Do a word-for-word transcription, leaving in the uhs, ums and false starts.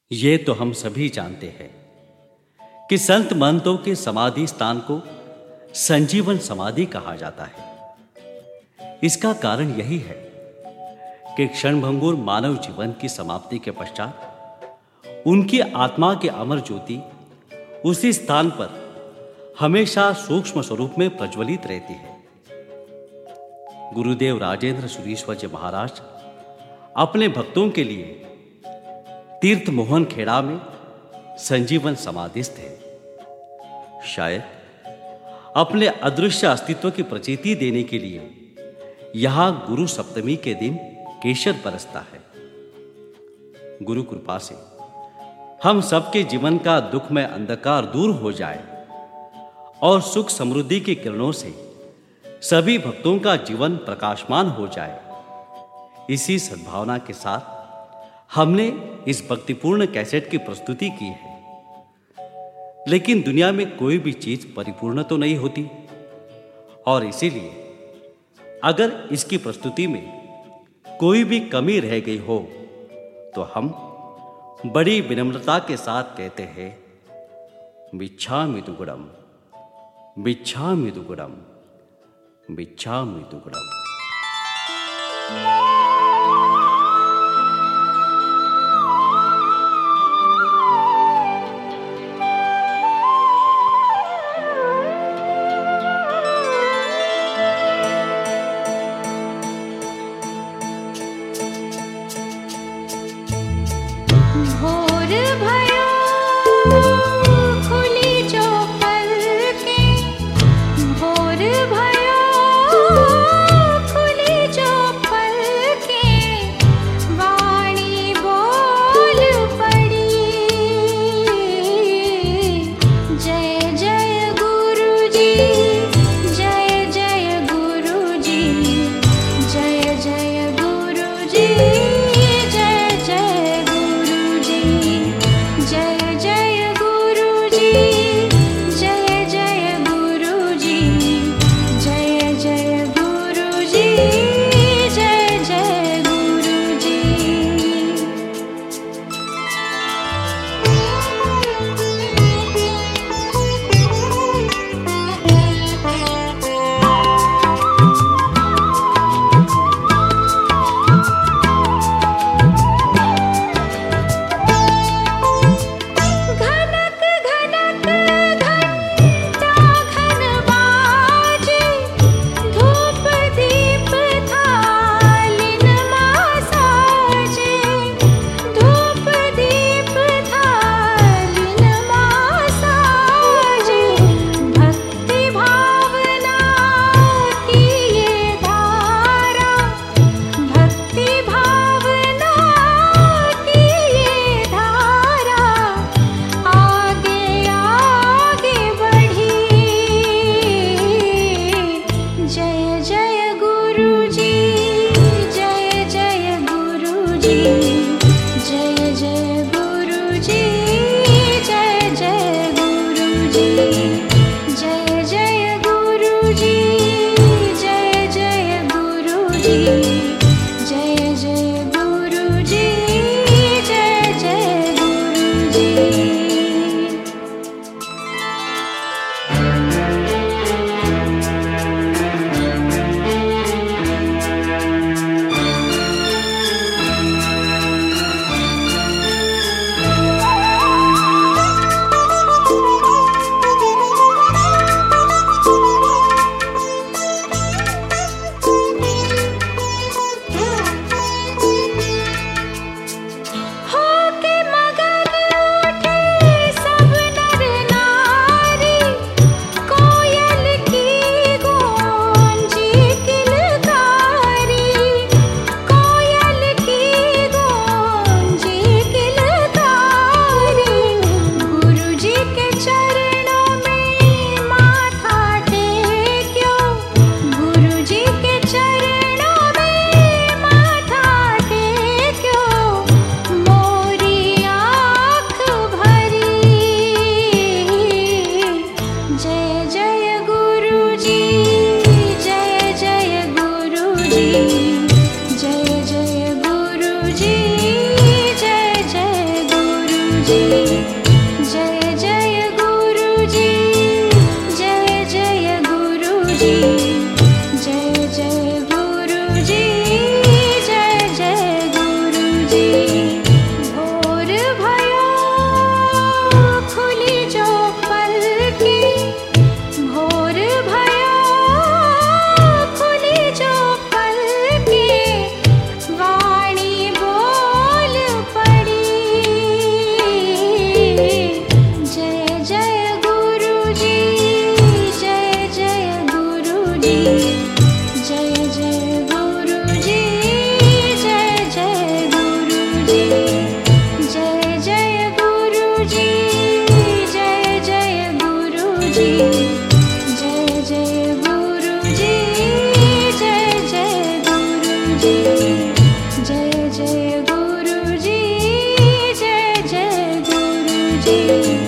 ये तो हम सभी जानते हैं कि संत महंतों के समाधि स्थान को संजीवन समाधि कहा जाता है। इसका कारण यही है कि क्षणभंगुर मानव जीवन की समाप्ति के पश्चात उनकी आत्मा के अमर ज्योति उसी स्थान पर हमेशा सूक्ष्म स्वरूप में प्रज्वलित रहती है। गुरुदेव राजेंद्र सुरीश्वर जी महाराज अपने भक्तों के लिए तीर्थ मोहन खेड़ा में संजीवन समाधिस्थ है। शायद अपने अदृश्य अस्तित्व की प्रतीति देने के लिए यहां गुरु सप्तमी के दिन केशर बरसता है। गुरु कृपा से हम सबके जीवन का दुख में अंधकार दूर हो जाए और सुख समृद्धि की किरणों से सभी भक्तों का जीवन प्रकाशमान हो जाए। इसी सद्भावना के साथ हमने इस भक्तिपूर्ण कैसेट की प्रस्तुति की है। लेकिन दुनिया में कोई भी चीज परिपूर्ण तो नहीं होती और इसीलिए अगर इसकी प्रस्तुति में कोई भी कमी रह गई हो तो हम बड़ी विनम्रता के साथ कहते हैं, मिच्छामि दुग्गड़म, मिच्छामि दुग्गड़म, मिच्छामि दुग्गड़म। जय जय गुरुजी, जय जय गुरुजी।